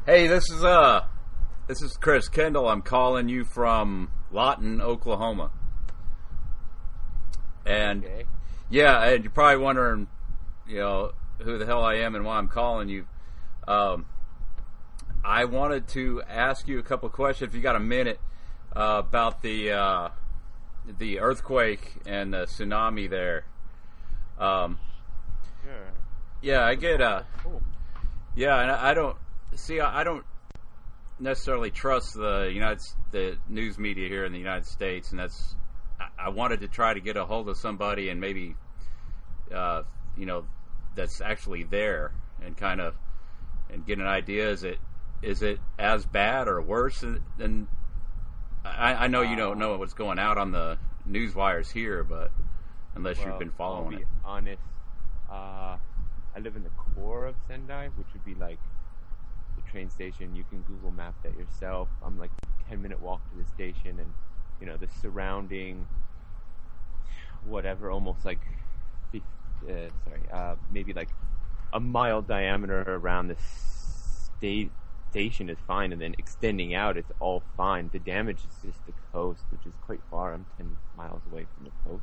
Hey, this is Chris Kendall. I'm calling you from Lawton, Oklahoma. And Okay. yeah, and you're probably wondering, who the hell I am and why I'm calling you. I wanted to ask you a couple of questions, if you got a minute, about the earthquake and the tsunami there. Sure. Yeah, I get Cool. yeah, and I don't necessarily trust the news media here in the United States, and I wanted to try to get a hold of somebody and maybe that's actually there and get an idea. Is it as bad or worse than I know you don't know what's going out on the news wires here, but unless you've been following I'll be honest. I live in the core of Sendai, which would be like the train station. You can Google Map that yourself. I'm like 10-minute walk to the station, and the surrounding whatever, almost like maybe like a mile diameter around the station is fine, and then extending out, it's all fine. The damage is just the coast, which is quite far. I'm 10 miles away from the coast.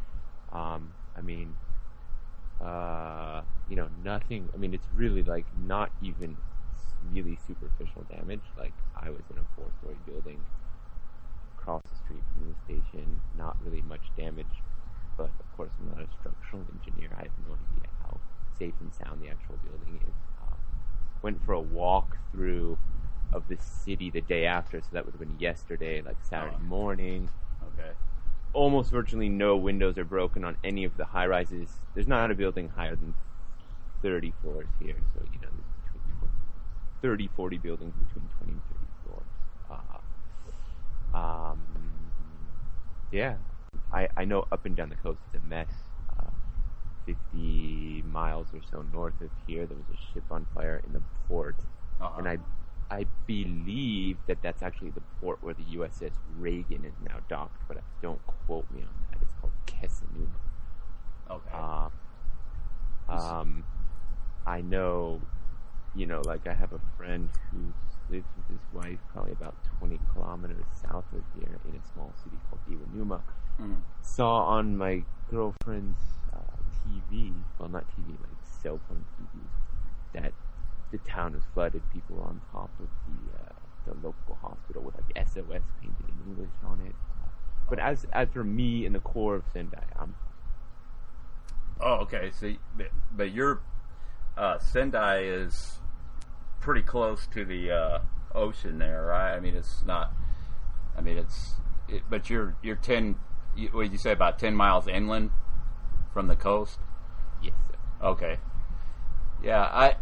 Nothing. I mean, it's really like not even really superficial damage. Like, I was in a 4-story building across the street from the station. Not really much damage, but of course I'm not a structural engineer. I have no idea how safe and sound the actual building is. Went for a walk through of the city the day after, so that would have been yesterday, like Saturday morning. Okay. Almost virtually no windows are broken on any of the high rises. There's not a building higher than 30 floors here, so there's between 30, 40 buildings between 20 and 30 floors. Yeah, I know up and down the coast is a mess. 50 miles or so north of here, there was a ship on fire in the port, and I believe that's actually the port where the USS Reagan is now docked, but don't quote me on that. It's called Kessenuma. Okay. I know, like I have a friend who lives with his wife probably about 20 kilometers south of here in a small city called Iwanuma. Saw on my girlfriend's TV, well, not TV, like cell phone TV, that the town was flooded. People were on top of the local hospital with like SOS painted in English on it. But as for me in the core of Sendai, I'm. Oh, okay. So, but your Sendai is pretty close to the ocean there, right? I mean, it's not. I mean, but you're 10. What did you say, about 10 miles inland from the coast? Yes, sir. Okay. Yeah,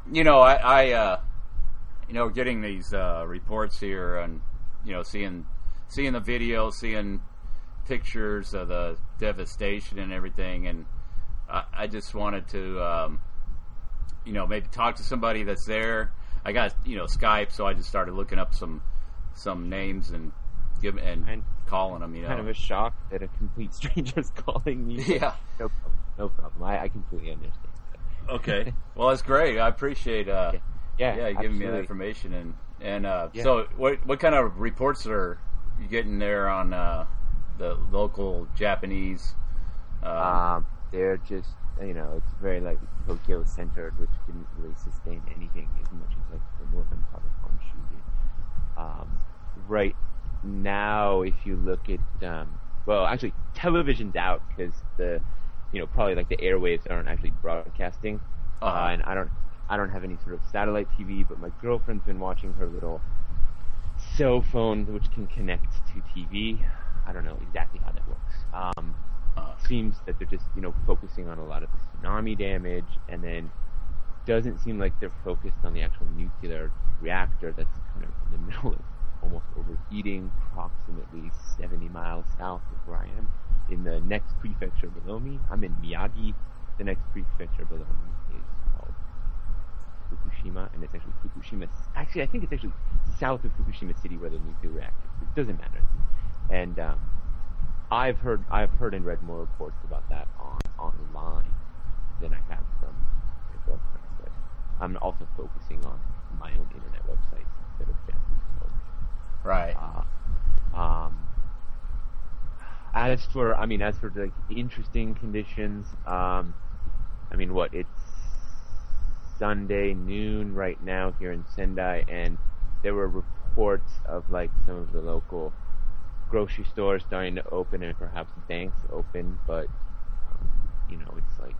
getting these reports here and seeing the videos, seeing pictures of the devastation and everything, and I just wanted to maybe talk to somebody that's there. I got Skype, so I just started looking up some names and calling them. Kind of a shock that a complete stranger's calling me. Yeah. No problem. I completely understand. Okay. Well, that's great. I appreciate you giving me that information and So what kind of reports are you getting there on the local Japanese? They're just it's very like Tokyo centered, which didn't really sustain anything as much as like the northern part of Honshu did. Right now, if you look at actually television's out because the probably like the airwaves aren't actually broadcasting, and I don't have any sort of satellite TV, but my girlfriend's been watching her little cell phone, which can connect to TV. I don't know exactly how that works. Seems that they're just focusing on a lot of the tsunami damage, and then doesn't seem like they're focused on the actual nuclear reactor that's kind of in the middle of almost overheating, approximately 70 miles south of where I am. In the next prefecture below me, I'm in Miyagi. The next prefecture below me is called Fukushima, and it's actually Fukushima. Actually, I think it's actually south of Fukushima City where the nuclear reactor. It doesn't matter. And I've heard and read more reports about that online than I have from my girlfriend. I'm also focusing on my own internet websites instead of Japanese folks. Right. As for like interesting conditions, it's Sunday noon right now here in Sendai, and there were reports of like some of the local grocery stores starting to open and perhaps banks open, but it's like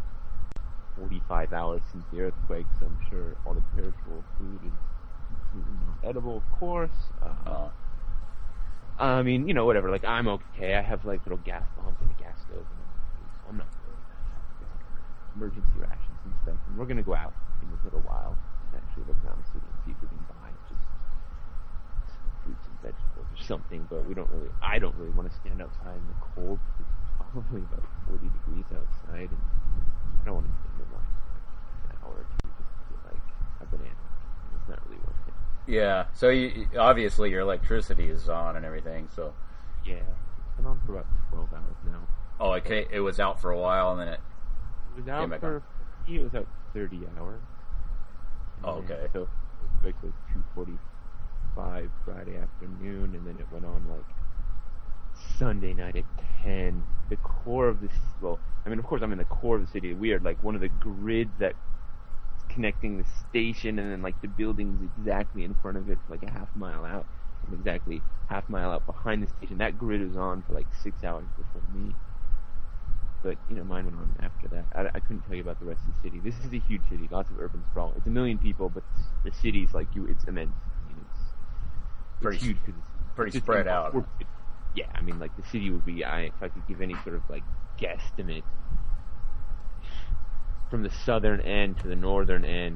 45 hours since the earthquake, so I'm sure all the perishable food is not edible, of course. Whatever. Like, I'm okay. I have like little gas bombs and a gas stove, so I'm not worried about emergency rations and stuff. And we're gonna go out in a little while and actually look around the city and see if we can buy just some fruits and vegetables or something. But I don't really want to stand outside in the cold. It's probably about 40 degrees outside, and I don't want to stand in line for an hour or two just to get like a banana. It's not really worth it. Yeah. So obviously your electricity is on and everything. So. Yeah, it's been on for about 12 hours now. Oh, okay. It was out for a while, and then it was out back for. on. It was out 30 hours. Oh, okay. So it was 2:45 Friday afternoon, and then it went on like Sunday night at 10. The core of this. Well, of course, I'm in the core of the city. We are like one of the grids that connecting the station, and then like the building's exactly in front of it, for like a half mile out, and exactly half mile out behind the station. That grid was on for like 6 hours before me, but mine went on after that. I couldn't tell you about the rest of the city. This is a huge city, lots of urban sprawl. It's 1 million people, but the city's like it's immense. It's huge because it's pretty spread out. Yeah, like the city would be. If I could give any sort of like guesstimate, from the southern end to the northern end,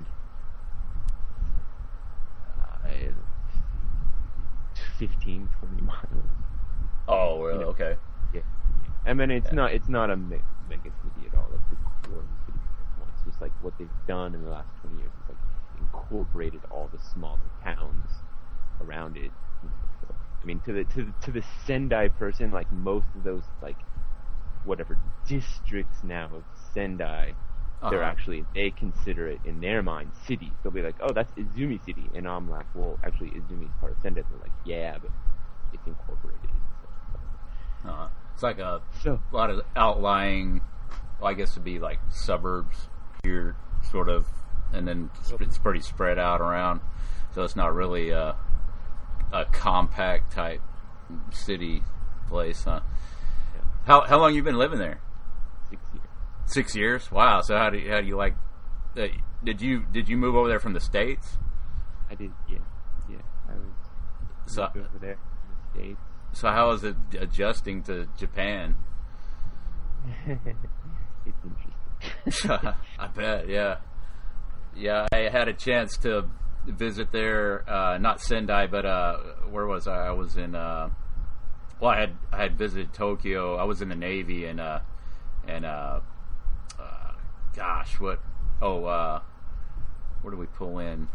15, 20 miles. Oh, really? Okay. Yeah. It's not a mega city at all. Like the core of the city. It's just like what they've done in the last 20 years is like incorporated all the smaller towns around it. So, to the Sendai person, like most of those like whatever districts now of Sendai, they're actually, they consider it in their mind cities. They'll be like, oh, that's Izumi City, and I'm like, well, actually Izumi's part of Sendai. They're like, yeah, but it's incorporated. So. It's like a lot of outlying, well, I guess it'd be like suburbs here, sort of, and then it's pretty spread out around, so it's not really a compact type city place, huh? Yeah. How long you been living there? 6 years. 6 years? Wow. So how do you like? Did you move over there from the States? I did. Yeah. I was over there in the States. So how is it adjusting to Japan? It's interesting. I bet. Yeah. I had a chance to visit there. Not Sendai, but where was I? I was in. I had visited Tokyo. I was in the Navy, and gosh, what? Where did we pull in?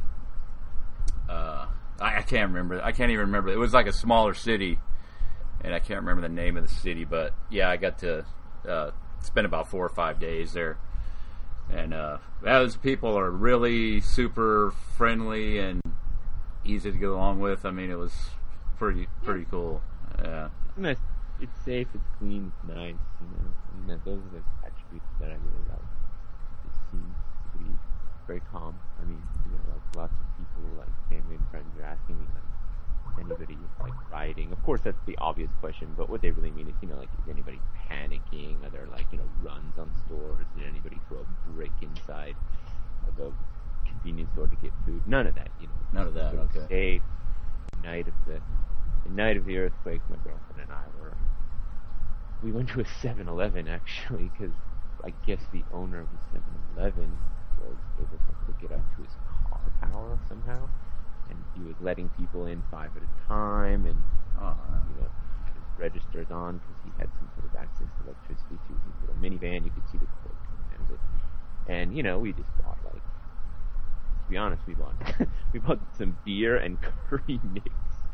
I can't remember. I can't even remember. It was like a smaller city, and I can't remember the name of the city. But yeah, I got to spend about 4 or 5 days there, and those people are really super friendly and easy to get along with. It was pretty cool. Yeah. It's nice. It's safe. It's clean. It's nice. Those are the attributes that I really like. It seems to be very calm. Like lots of people, like family and friends, are asking me, like, anybody like rioting? Of course, that's the obvious question, but what they really mean is, like, is anybody panicking? Are there like, runs on stores? Did anybody throw a brick inside of a convenience store to get food? None of that. None of that. Okay. Safe. The night of the earthquake, my girlfriend and I we went to a 7-Eleven, actually, because I guess the owner of the 7-Eleven was able to get up to his car power somehow, and he was letting people in 5 at a time, and had his registers on because he had some sort of access to electricity to his little minivan. You could see the cord coming out of it, and we just bought, like, to be honest, we bought some beer and curry mix.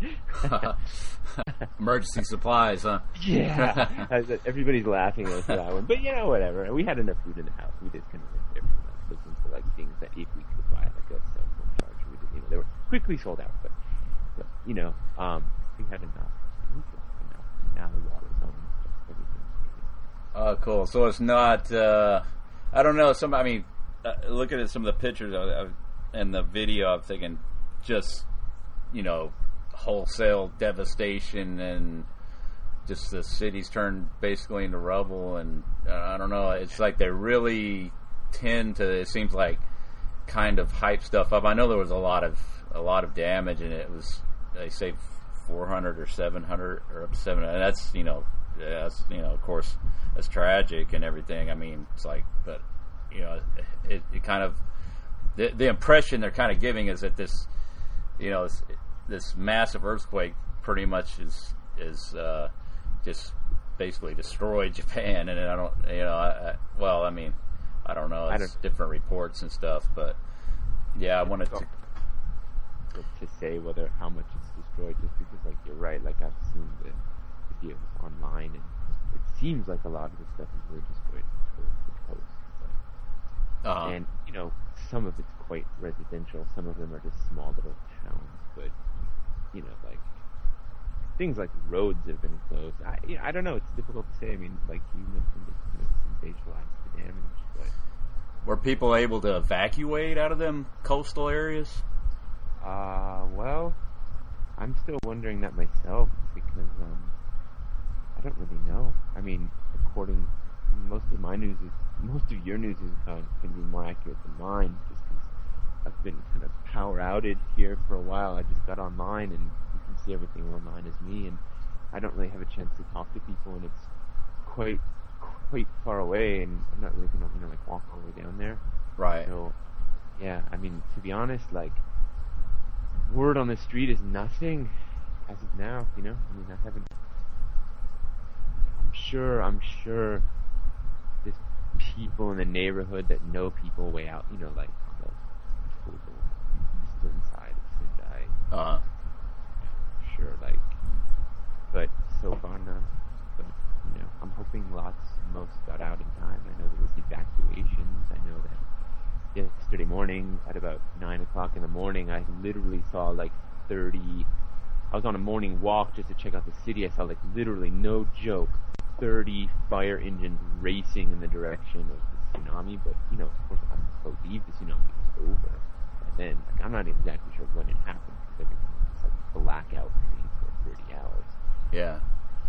Emergency supplies, huh? Yeah. Everybody's laughing at that one, but whatever. We had enough food in the house. We just kind of lived there for for like things that if we could buy like a cell phone charger, we did, they were quickly sold out. But we had enough. And now the water's on and stuff. Everything's Oh, cool. So it's not. I don't know. Looking at some of the pictures and the video, I'm thinking just wholesale devastation and just the city's turned basically into rubble, and I don't know. It's like they really tend to. It seems like kind of hype stuff up. I know there was a lot of damage, and it was they say 400 or 700 or up to 700. And that's of course that's tragic and everything. I mean, it's like, but it kind of the impression they're kind of giving is that this this massive earthquake pretty much is just basically destroyed Japan, and I don't, I don't know. It's different reports and stuff, but yeah, I wanted to say how much it's destroyed, just because, like, you're right. Like, I've seen the videos online, and it seems like a lot of the stuff is really destroyed towards the coast. And some of it's quite residential. Some of them are just small little towns, but like things like roads have been closed. I don't know. It's difficult to say. I mean, like you mentioned, it's kind of sensationalized the damage, but were people able to evacuate out of them coastal areas? Well, I'm still wondering that myself because I don't really know. I mean, most of your news can be more accurate than mine, just because I've been kind of power outed here for a while. I just got online, and you can see everything online as me, and I don't really have a chance to talk to people, and it's quite far away, and I'm not really going to walk all the way down there. Right. So, yeah, I mean, to be honest, like, word on the street is nothing as of now. I mean, I haven't. I'm sure there's people in the neighborhood that know people way out, like on the total eastern side of Sendai. Sure, like, but so far none. But I'm hoping most got out in time. I know there was evacuations. I know that yesterday morning at about 9 o'clock in the morning, I literally saw like 30. I was on a morning walk just to check out the city. I saw, like, literally, no joke, 30 fire engines racing in the direction of the tsunami. But, of course, I believe the tsunami was over by then. Like, I'm not exactly sure when it happened because everything was like blackout for me for 30 hours. Yeah.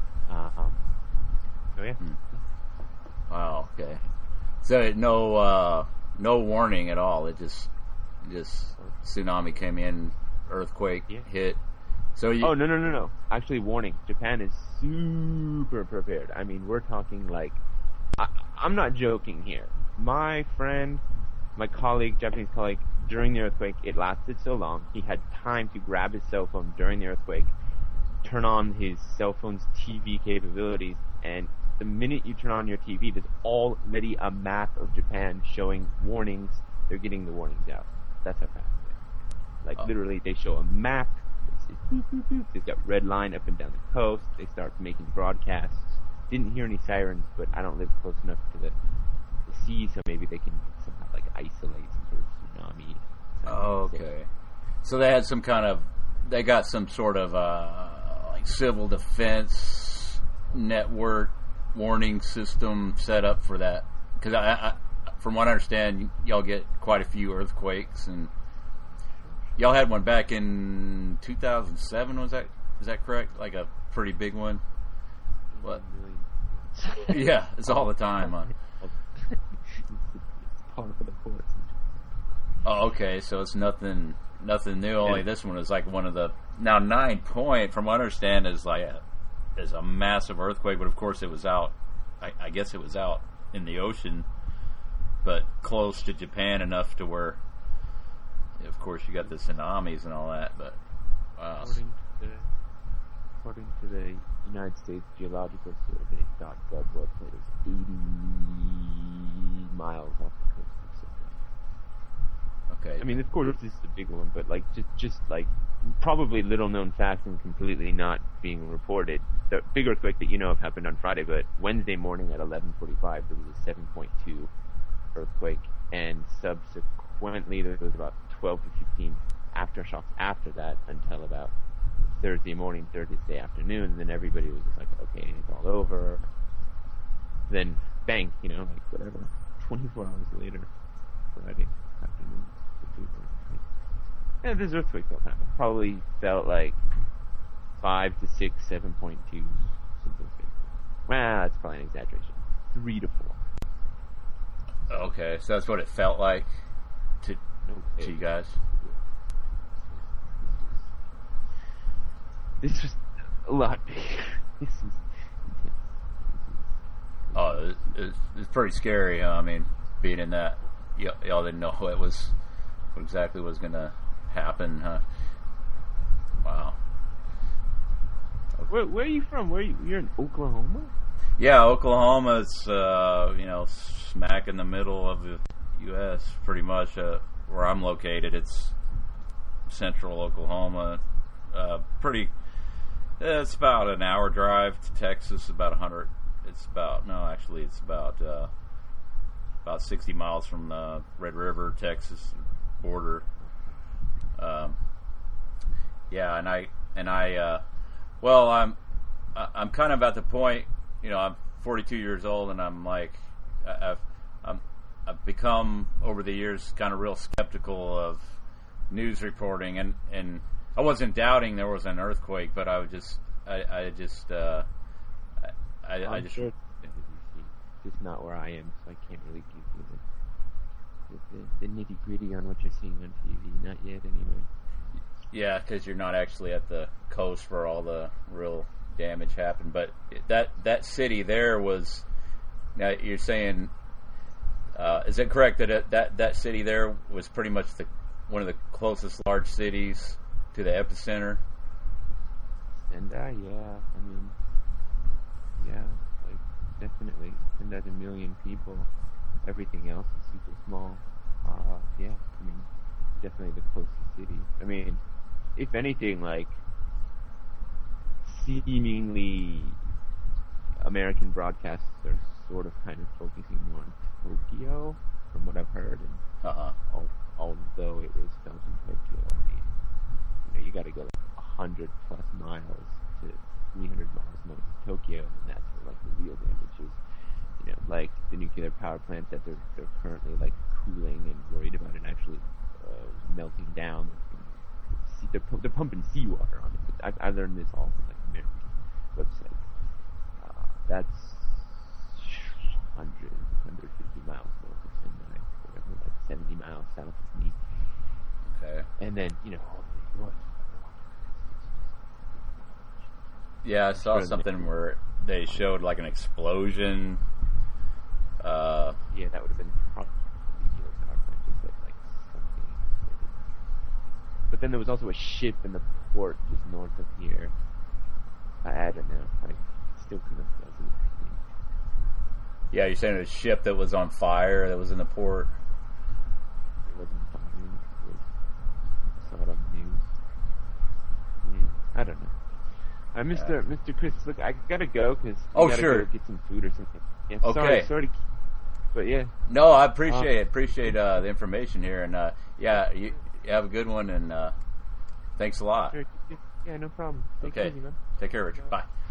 So, yeah. Wow, okay. So, no warning at all. It just tsunami came in, earthquake hit. So no. Actually, warning. Japan is super prepared. I mean, we're talking like... I'm not joking here. My friend, my colleague, Japanese colleague, during the earthquake, it lasted so long, he had time to grab his cell phone during the earthquake, turn on his cell phone's TV capabilities, and the minute you turn on your TV, there's already a map of Japan showing warnings. They're getting the warnings out. That's how fast they are. Like, literally, they show a map. Boop, boop, boop. They've got red line up and down the coast. They start making broadcasts. Didn't hear any sirens, but I don't live close enough to the sea, so maybe they can somehow like isolate some sort of tsunami. Oh, okay. So they had they got some sort of like civil defense network warning system set up for that. Because I, from what I understand, y'all get quite a few earthquakes, and y'all had one back in 2007. Is that correct? Like a pretty big one. What? Yeah, it's all the time. It's par for the course. Oh, okay. So it's nothing new. Only this one is like one of the 9 point. From what I understand, is a massive earthquake. But of course, it was out. I guess it was out in the ocean, but close to Japan enough to where, of course, you got the tsunamis and all that. But wow. According to the United States Geological Survey, .gov website, is 80 miles off the coast of Japan. Okay. I mean, of course, this is a big one, but like just like probably little known facts and completely not being reported. The big earthquake that happened on Friday, but Wednesday morning at 11:45 there was a 7.2 earthquake and subsequently there was about 12 to 15 aftershocks after that until about Thursday morning, Thursday afternoon, and then everybody was just like, okay, it's all over. Then bang, like whatever, 24 hours later, Friday afternoon, yeah, there's earthquakes all the time. It probably felt like 5 to 6, 7.2, something big. Well, that's probably an exaggeration. 3 to 4. Okay, so that's what it felt like to you guys. This was a lot bigger. This was intense. Oh, it's pretty scary. Huh? I mean, being in that, y'all didn't know what exactly was going to happen. Huh? Wow. Okay. Where are you from? You're in Oklahoma? Yeah, Oklahoma's smack in the middle of the U.S. pretty much. Where I'm located, it's central Oklahoma. It's about an hour drive to Texas. About 100. It's about 60 miles from the Red River, Texas border. I'm kind of at the point. I'm 42 years old, and I'm like, I've become over the years kind of real skeptical of news reporting, and I wasn't doubting there was an earthquake, but I just sure just not where I am, so I can't really give you the nitty gritty on what you're seeing on TV. Not yet, anyway. Yeah, because you're not actually at the coast where all the real damage happened. But that city there was. Now you're saying, is it correct that city there was pretty much one of the closest large cities to the epicenter? And like definitely. And that's 1 million people. Everything else is super small. Definitely the closest city. If anything, like seemingly American broadcasts are sort of kind of focusing more on Tokyo, from what I've heard. And although it was filmed in Tokyo, you got to go like 100+ miles to 300 miles north of Tokyo, and that's where like the real damage is. Like the nuclear power plant that they're currently like cooling and worried about it actually melting down. They're pumping seawater on it. But I learned this all from like American websites. That's 150 miles north of Sendai, whatever, like 70 miles south of me. Okay. And then yeah, I saw something where they showed like an explosion. Yeah, that would have been probably just like something. But then there was also a ship in the port just north of here. I don't know. I still couldn't have done anything. Yeah, you're saying it was a ship that was on fire that was in the port? It wasn't fire. I saw it on the news. Yeah, I don't know. Mr. Chris, look, I gotta go because sure, go get some food or something. Yeah, okay. Sorry to, but yeah. No, I appreciate the information here, and you have a good one, and thanks a lot. Sure. Yeah, no problem. Okay, take care, Richard. Bye.